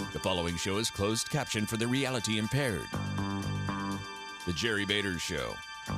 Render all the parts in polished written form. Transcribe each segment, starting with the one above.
The following show is closed caption for the reality impaired. The Jerry Bader Show.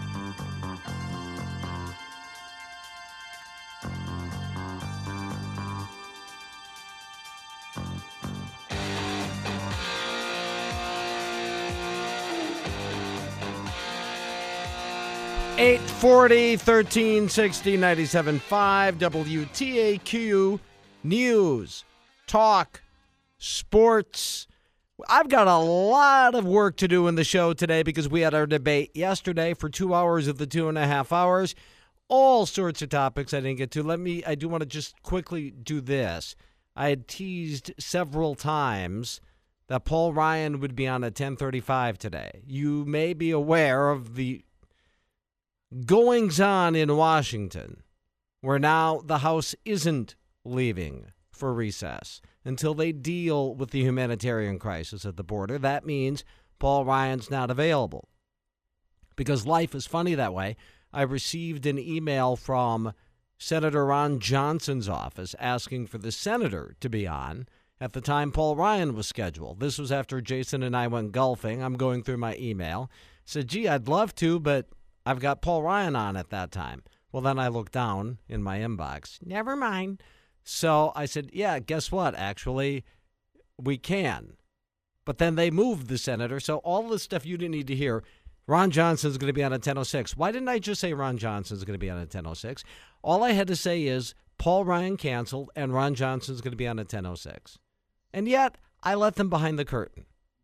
(840) 1360 97.5 WTAQ News, Talk, Sports. I've got a lot of work to do in the show today because we had our debate yesterday for 2 hours of the 2.5 hours. All sorts of topics I didn't get to. I do want to just quickly do this. I had teased several times that Paul Ryan would be on at 10:35 today. You may be aware of the goings-on in Washington, where now the House isn't leaving for recess until they deal with the humanitarian crisis at the border. That means Paul Ryan's not available. Because life is funny that way, I received an email from Senator Ron Johnson's office asking for the senator to be on at the time Paul Ryan was scheduled. This was after Jason and I went golfing. I'm going through my email. Said, gee, I'd love to, but I've got Paul Ryan on at that time. Well, then I looked down in my inbox. Never mind. So I said, yeah, guess what? Actually, we can. But then they moved the senator. So all the stuff you didn't need to hear, Ron Johnson's going to be on at 10:06. Why didn't I just say Ron Johnson's going to be on at 10:06? All I had to say is Paul Ryan canceled and Ron Johnson's going to be on at 10:06. And yet I let them behind the curtain.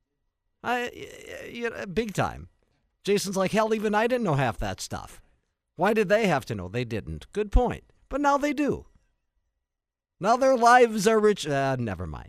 Big time. Jason's like, hell, even I didn't know half that stuff. Why did they have to know? They didn't. Good point. But now they do. Now their lives are rich. Never mind.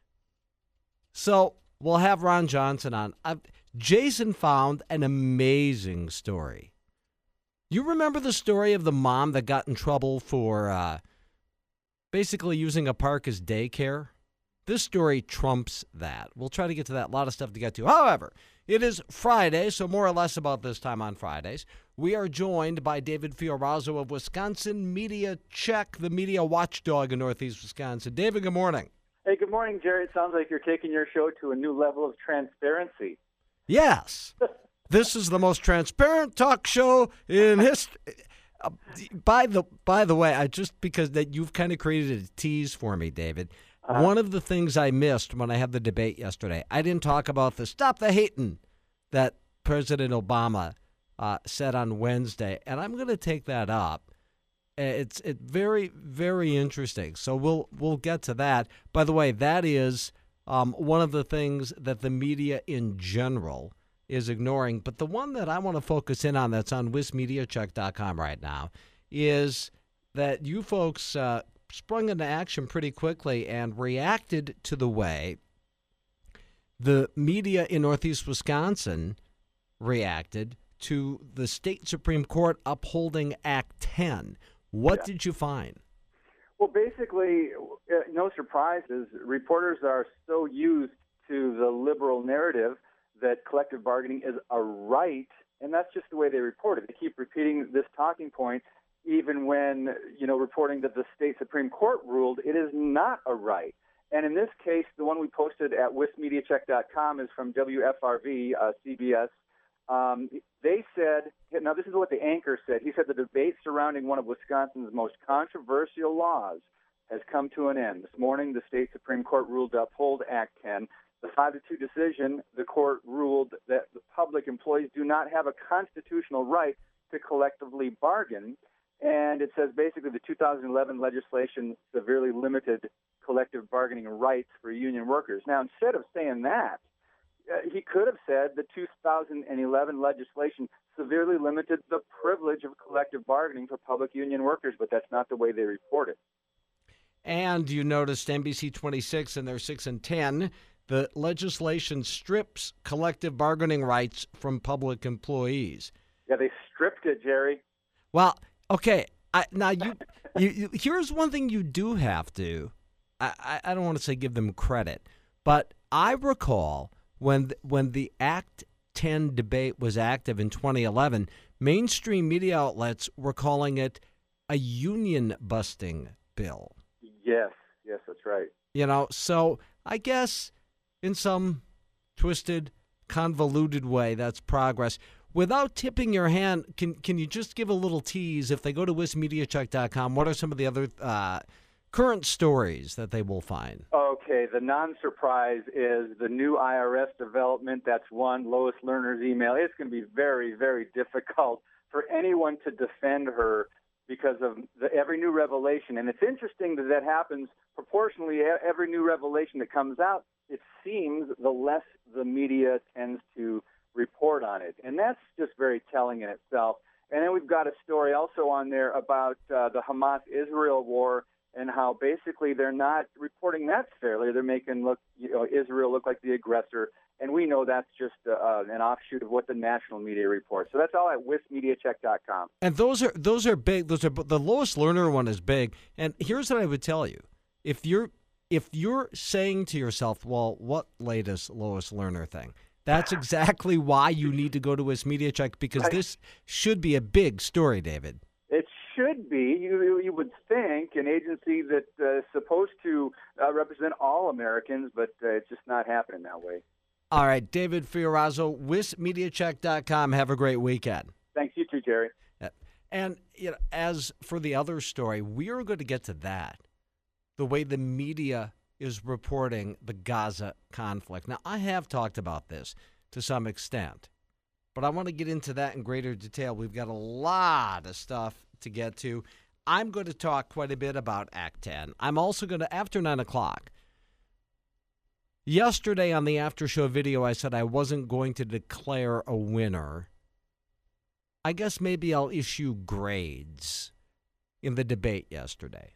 So we'll have Ron Johnson on. Jason found an amazing story. You remember the story of the mom that got in trouble for basically using a park as daycare? This story trumps that. We'll try to get to that. A lot of stuff to get to. However, it is Friday, so more or less about this time on Fridays. We are joined by David Fiorazo of Wisconsin Media Check, the media watchdog in Northeast Wisconsin. David, good morning. Hey, good morning, Jerry. It sounds like you're taking your show to a new level of transparency. Yes. This is the most transparent talk show in history. By the way, because that you've kind of created a tease for me, David. One of the things I missed when I had the debate yesterday, I didn't talk about the stop the hating that President Obama said on Wednesday, and I'm going to take that up. It's very, very interesting. So we'll get to that. By the way, that is one of the things that the media in general is ignoring. But the one that I want to focus in on that's on WisMediaCheck.com right now is that you folks sprung into action pretty quickly and reacted to the way the media in Northeast Wisconsin reacted to the state Supreme Court upholding Act 10. What did you find? Well, basically, no surprises. Reporters are so used to the liberal narrative that collective bargaining is a right, and that's just the way they report it. They keep repeating this talking point even when, reporting that the state Supreme Court ruled it is not a right. And in this case, the one we posted at WisMediaCheck.com is from WFRV, CBS. They said, now this is what the anchor said. He said the debate surrounding one of Wisconsin's most controversial laws has come to an end. This morning, the state Supreme Court ruled to uphold Act 10. The 5-2 decision, the court ruled that the public employees do not have a constitutional right to collectively bargain. And it says basically the 2011 legislation severely limited collective bargaining rights for union workers. Now, instead of saying that, he could have said the 2011 legislation severely limited the privilege of collective bargaining for public union workers, but that's not the way they report it. And you noticed NBC 26 and their 6 and 10, the legislation strips collective bargaining rights from public employees. Yeah, they stripped it, Jerry. Well, okay. Now, you here's one thing you do have to, I don't want to say give them credit, but I recall when the Act 10 debate was active in 2011, mainstream media outlets were calling it a union-busting bill. Yes, that's right. So I guess in some twisted, convoluted way. That's progress. Without tipping your hand, can you just give a little tease? If they go to wismediacheck.com, what are some of the other current stories that they will find? Okay, the non-surprise is the new IRS development. That's one, Lois Lerner's email. It's going to be very, very difficult for anyone to defend her because of every new revelation. And it's interesting that happens proportionally. Every new revelation that comes out, it seems the less the media tends to report on it. And that's just very telling in itself. And then we've got a story also on there about the Hamas-Israel war and how basically they're not reporting that fairly. They're making Israel look like the aggressor. And we know that's just an offshoot of what the national media reports. So that's all at wismediacheck.com. And those are big. Those are the Lois Lerner one is big. And here's what I would tell you: if you're saying to yourself, "Well, what latest Lois Lerner thing?" That's exactly why you need to go to WisMediaCheck, because this should be a big story, David. It should be. You would think an agency that is supposed to represent all Americans, but it's just not happening that way. All right, David Fiorazo, WisMediaCheck.com. Have a great weekend. Thanks, you too, Jerry. And as for the other story, we are going to get to that, the way the media is reporting the Gaza conflict. Now, I have talked about this to some extent, but I want to get into that in greater detail. We've got a lot of stuff to get to. I'm going to talk quite a bit about Act 10. I'm also going to, after 9 o'clock, yesterday on the after show video, I said I wasn't going to declare a winner. I guess maybe I'll issue grades in the debate yesterday.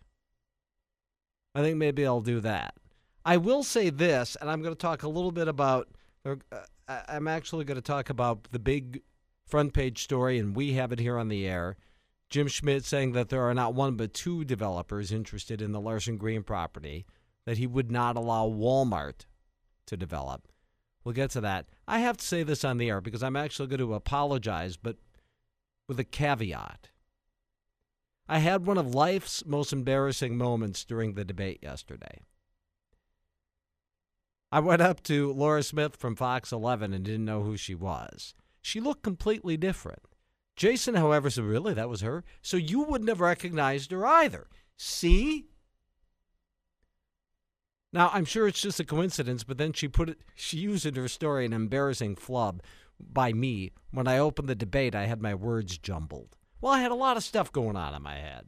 I think maybe I'll do that. I will say this, and I'm going to talk a little bit about, I'm actually going to talk about the big front page story, and we have it here on the air. Jim Schmidt saying that there are not one but two developers interested in the Larson Green property, that he would not allow Walmart to develop. We'll get to that. I have to say this on the air because I'm actually going to apologize, but with a caveat. I had one of life's most embarrassing moments during the debate yesterday. I went up to Laura Smith from Fox 11 and didn't know who she was. She looked completely different. Jason, however, said, "Really? That was her? So you wouldn't have recognized her either." See? Now, I'm sure it's just a coincidence, but then she used in her story an embarrassing flub by me. When I opened the debate, I had my words jumbled. Well, I had a lot of stuff going on in my head.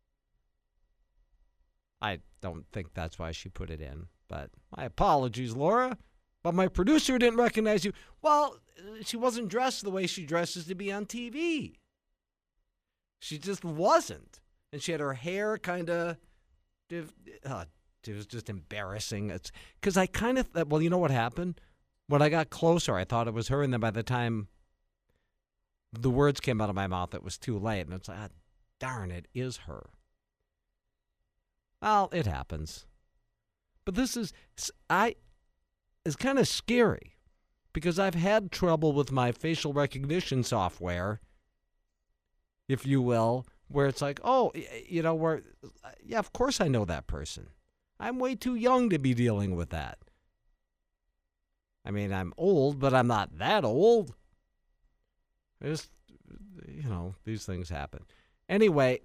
I don't think that's why she put it in, but my apologies, Laura. But my producer didn't recognize you. Well, she wasn't dressed the way she dresses to be on TV. She just wasn't. And she had her hair kind of, it was just embarrassing. It's because I kind of, well, you know what happened? When I got closer, I thought it was her, and then by the time the words came out of my mouth, it was too late. And it's like, darn, it is her. Well, it happens. But this is, it's kind of scary because I've had trouble with my facial recognition software, if you will, where it's like, oh, yeah, of course I know that person. I'm way too young to be dealing with that. I mean, I'm old, but I'm not that old. Just, these things happen. Anyway,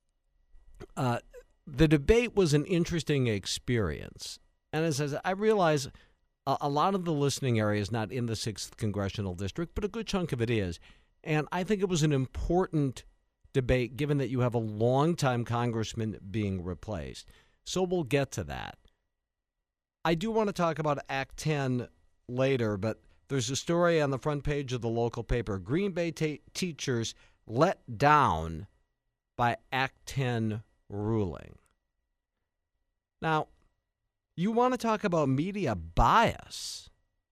the debate was an interesting experience. And as I realize a lot of the listening area is not in the 6th Congressional District, but a good chunk of it is. And I think it was an important debate, given that you have a longtime congressman being replaced. So we'll get to that. I do want to talk about Act 10 later, but there's a story on the front page of the local paper. Green Bay teachers let down by Act 10 ruling. Now, you want to talk about media bias.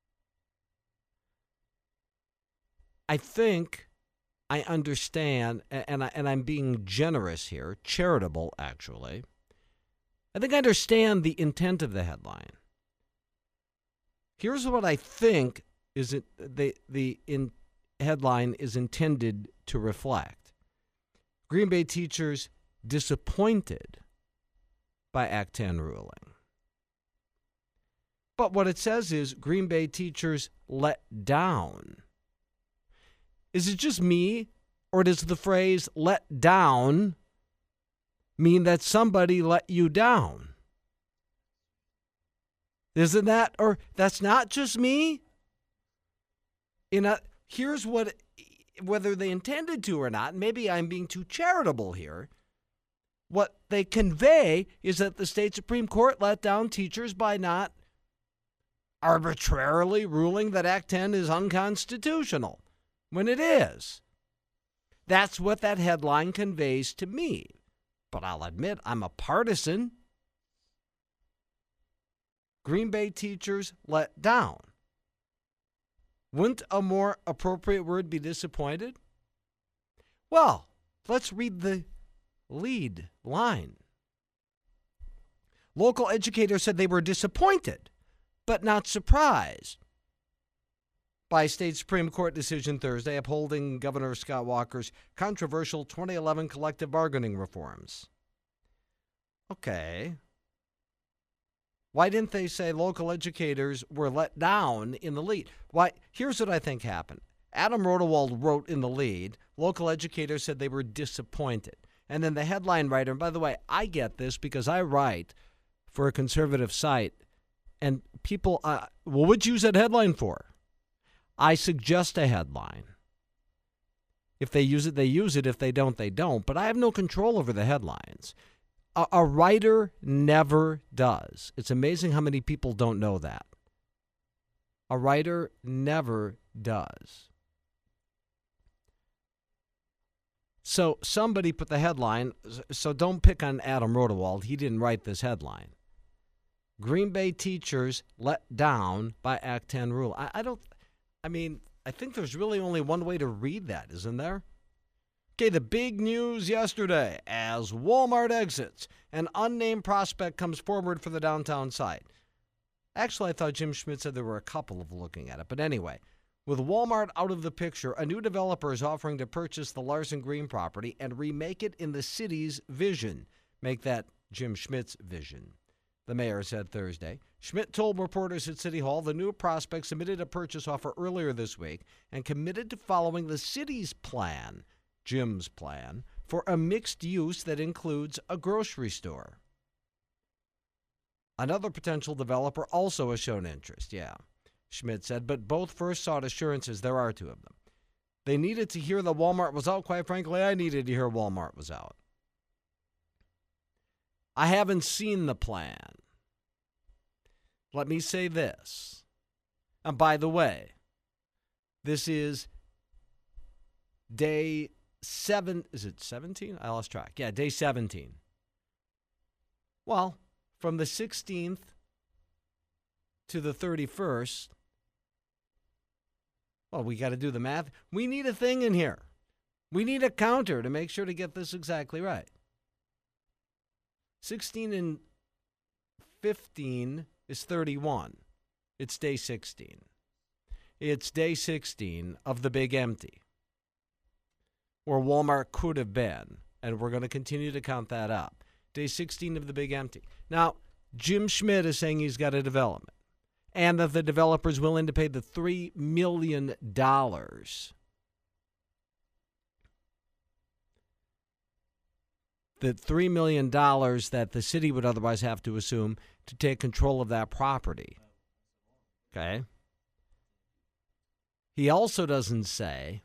I think I understand, and I'm being generous here, charitable actually. I think I understand the intent of the headline. Here's what I think is the headline is intended to reflect. Green Bay teachers disappointed by Act 10 ruling. But what it says is Green Bay teachers let down. Is it just me, or does the phrase let down mean that somebody let you down? Isn't that, or that's not just me? Here's what, whether they intended to or not, maybe I'm being too charitable here. What they convey is that the state Supreme Court let down teachers by not arbitrarily ruling that Act 10 is unconstitutional, when it is. That's what that headline conveys to me. But I'll admit I'm a partisan. Green Bay teachers let down. Wouldn't a more appropriate word be disappointed? Well, let's read the lead line. Local educators said they were disappointed, but not surprised by state Supreme Court decision Thursday upholding Governor Scott Walker's controversial 2011 collective bargaining reforms. Okay. Why didn't they say local educators were let down in the lead? Why? Here's what I think happened. Adam Rodewald wrote in the lead, local educators said they were disappointed. And then the headline writer, and by the way, I get this because I write for a conservative site, and people, what'd you use that headline for? I suggest a headline. If they use it, they use it. If they don't, they don't. But I have no control over the headlines. A writer never does. It's amazing how many people don't know that. A writer never does. So somebody put the headline, so don't pick on Adam Rodewald. He didn't write this headline. Green Bay teachers let down by Act 10 rule. I think there's really only one way to read that, isn't there? Okay, the big news yesterday, as Walmart exits, an unnamed prospect comes forward for the downtown site. Actually, I thought Jim Schmidt said there were a couple of looking at it. But anyway, with Walmart out of the picture, a new developer is offering to purchase the Larson Green property and remake it in the city's vision. Make that Jim Schmidt's vision, the mayor said Thursday. Schmidt told reporters at City Hall the new prospect submitted a purchase offer earlier this week and committed to following the city's plan, Jim's plan, for a mixed use that includes a grocery store. Another potential developer also has shown interest, Schmidt said, but both first sought assurances. There are two of them. They needed to hear that Walmart was out. Quite frankly, I needed to hear Walmart was out. I haven't seen the plan. Let me say this. And by the way, this is day 7. Is it 17? I lost track. Yeah, day 17. Well, from the 16th to the 31st, well, we got to do the math. We need a thing in here. We need a counter to make sure to get this exactly right. 16 and 15 is 31. It's day 16. It's day 16 of the big empty, where Walmart could have been, and we're going to continue to count that up. Day 16 of the big empty. Now, Jim Schmidt is saying he's got a development, and that the developer is willing to pay the $3 million. The $3 million that the city would otherwise have to assume to take control of that property. Okay? He also doesn't say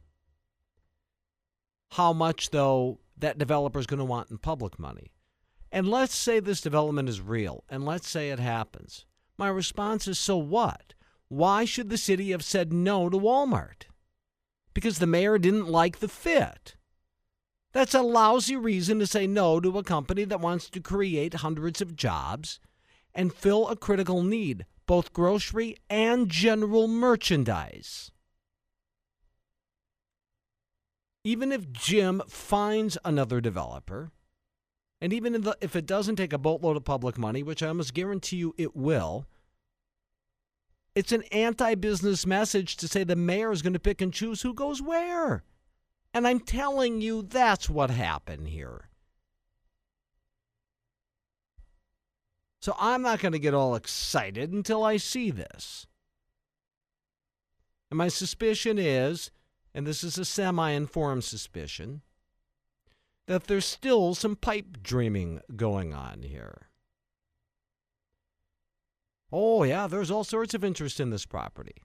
how much, though, that developer is going to want in public money. And let's say this development is real, and let's say it happens. My response is, so what? Why should the city have said no to Walmart? Because the mayor didn't like the fit. That's a lousy reason to say no to a company that wants to create hundreds of jobs and fill a critical need, both grocery and general merchandise. Even if Jim finds another developer, and even if it doesn't take a boatload of public money, which I almost guarantee you it will, it's an anti-business message to say the mayor is going to pick and choose who goes where. And I'm telling you, that's what happened here. So I'm not going to get all excited until I see this. And my suspicion is, and this is a semi-informed suspicion, that there's still some pipe dreaming going on here. Oh, yeah, there's all sorts of interest in this property.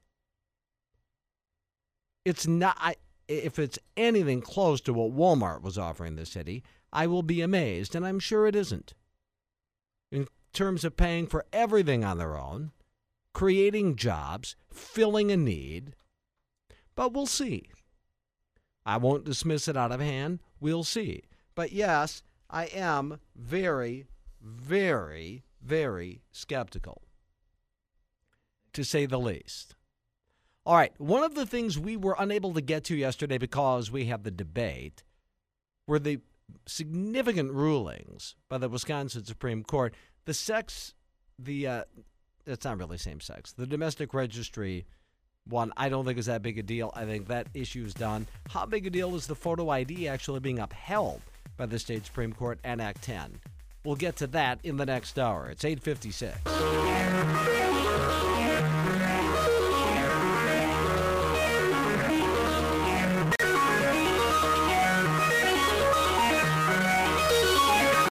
It's not, if it's anything close to what Walmart was offering the city, I will be amazed, and I'm sure it isn't. In terms of paying for everything on their own, creating jobs, filling a need. But we'll see. I won't dismiss it out of hand. We'll see. But yes, I am very, very, very skeptical, to say the least. All right, one of the things we were unable to get to yesterday because we had the debate were the significant rulings by the Wisconsin Supreme Court. It's not really same sex. The domestic registry one, I don't think is that big a deal. I think that issue is done. How big a deal is the photo ID actually being upheld by the state Supreme Court and Act 10? We'll get to that in the next hour. It's 8:56.